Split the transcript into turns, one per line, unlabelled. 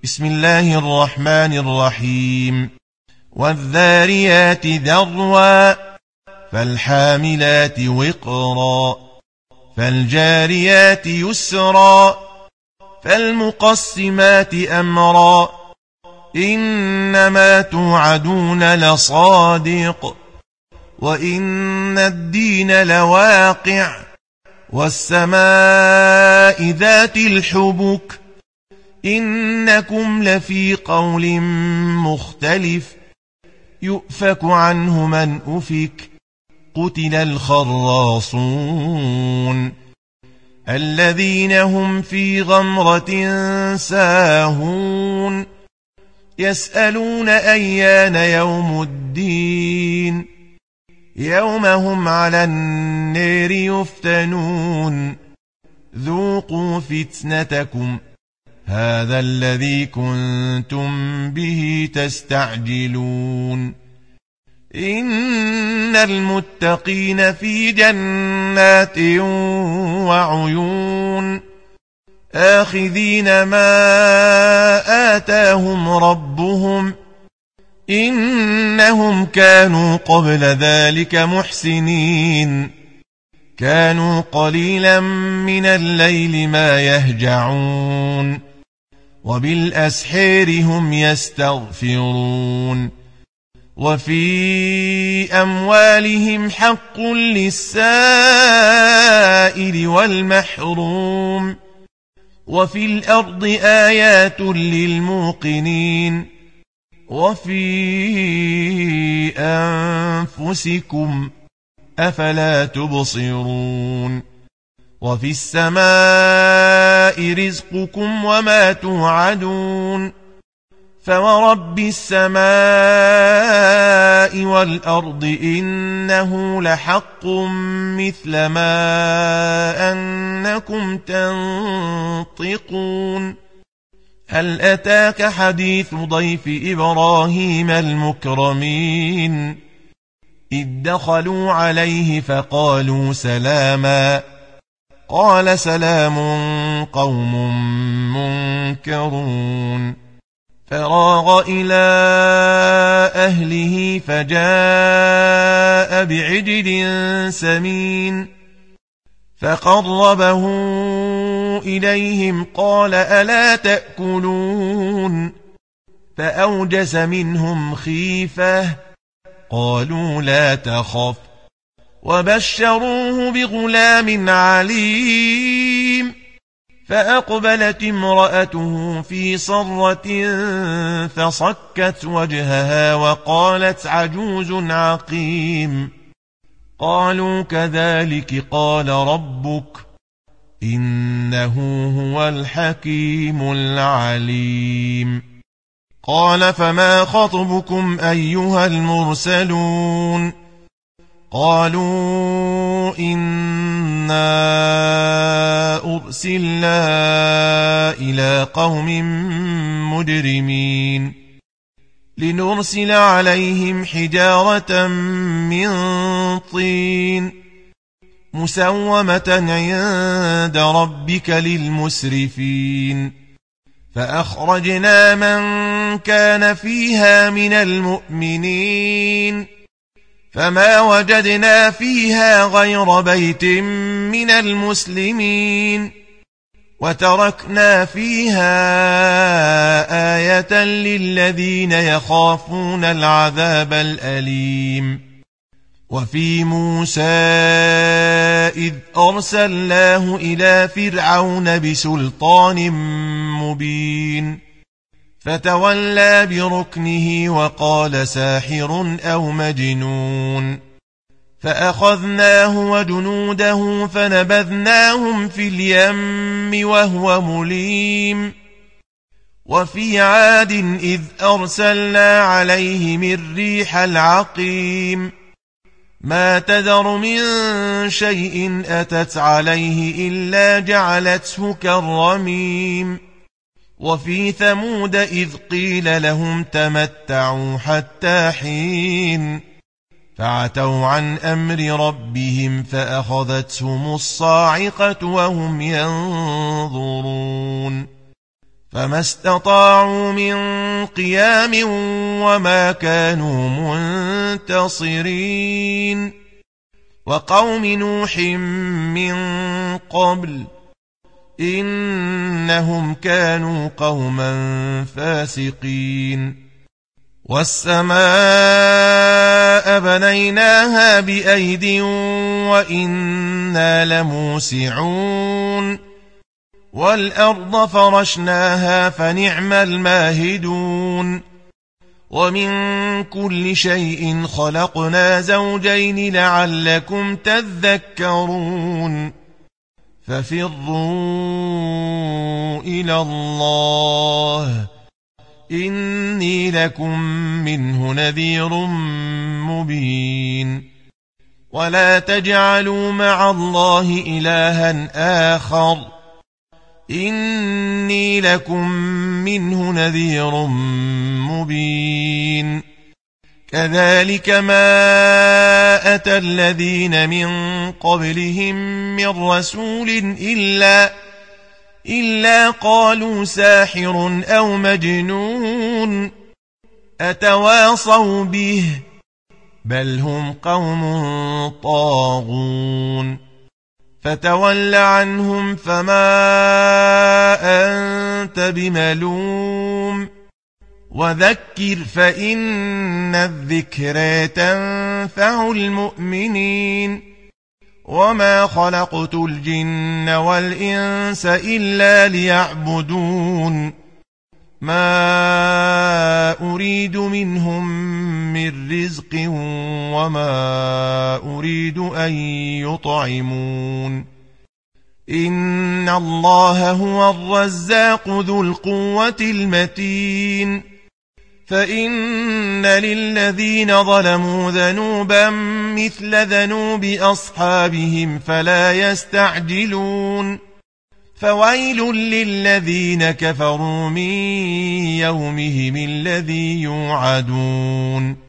بسم الله الرحمن الرحيم. والذاريات ذروا فالحاملات وقرا فالجاريات يسرا فالمقسمات أمرا إنما توعدون لصادق وإن الدين لواقع والسماء ذات الحبك إنكم لفي قول مختلف يؤفك عنه من أفك قتل الخراصون الذين هم في غمرة ساهون يسألون أيان يوم الدين يوم هم على النار يفتنون ذوقوا فتنتكم هذا الذي كنتم به تستعجلون إن المتقين في جنات وعيون آخذين ما آتاهم ربهم إنهم كانوا قبل ذلك محسنين كانوا قليلا من الليل ما يهجعون وبالأسحار هم يستغفرون وفي أموالهم حق للسائل والمحروم وفي الأرض آيات للموقنين وفي أنفسكم أفلا تبصرون وفي السماء رزقكم وما توعدون فورب السماء والأرض إنه لحق مثل ما أنكم تنطقون هل أتاك حديث ضيف إبراهيم المكرمين إذ دخلوا عليه فقالوا سلاما قال سلام قوم منكرون فراغ إلى أهله فجاء بعجل سمين فقربه إليهم قال ألا تأكلون فأوجس منهم خيفة قالوا لا تخف وبشروه بغلام عليم فأقبلت امرأته في صرة فصكت وجهها وقالت عجوز عقيم قالوا كذلك قال ربك إنه هو الحكيم العليم قال فما خطبكم أيها المرسلون قالوا إنا أرسلنا إلى قوم مجرمين لنرسل عليهم حجارة من طين مسومة عند ربك للمسرفين فأخرجنا من كان فيها من المؤمنين فما وجدنا فيها غير بيت من المسلمين وتركنا فيها آية للذين يخافون العذاب الأليم وفي موسى إذ أرسلناه إلى فرعون بسلطان مبين فتولى بركنه وقال ساحر أو مجنون فأخذناه وجنوده فنبذناهم في اليم وهو مليم وفي عاد إذ أرسلنا عليهم الريح العقيم ما تذر من شيء أتت عليه إلا جعلته كالرميم وفي ثمود إذ قيل لهم تمتعوا حتى حين فعتوا عن أمر ربهم فأخذتهم الصاعقة وهم ينظرون فما استطاعوا من قيام وما كانوا منتصرين وقوم نوح من قبل إنهم كانوا قوما فاسقين والسماء بنيناها بأيد وإنا لموسعون والأرض فرشناها فنعم الماهدون ومن كل شيء خلقنا زوجين لعلكم تذكرون ففروا إلى الله إني لكم منه نذير مبين ولا تجعلوا مع الله إلها آخر إني لكم منه نذير مبين كذلك ما أتى الذين من قبلهم من رسول إلا قالوا ساحر أو مجنون أتواصوا به بل هم قوم طاغون فتول عنهم فما أنت بملوم وذكر فإن الذكرى تنفع المؤمنين وما خلقت الجن والإنس إلا ليعبدون ما أريد منهم من رزق وما أريد أن يطعمون إن الله هو الرزاق ذو القوة المتين فإن للذين ظلموا ذنوبا مثل ذنوب أصحابهم فلا يستعجلون فويل للذين كفروا من يومهم الذي يوعدون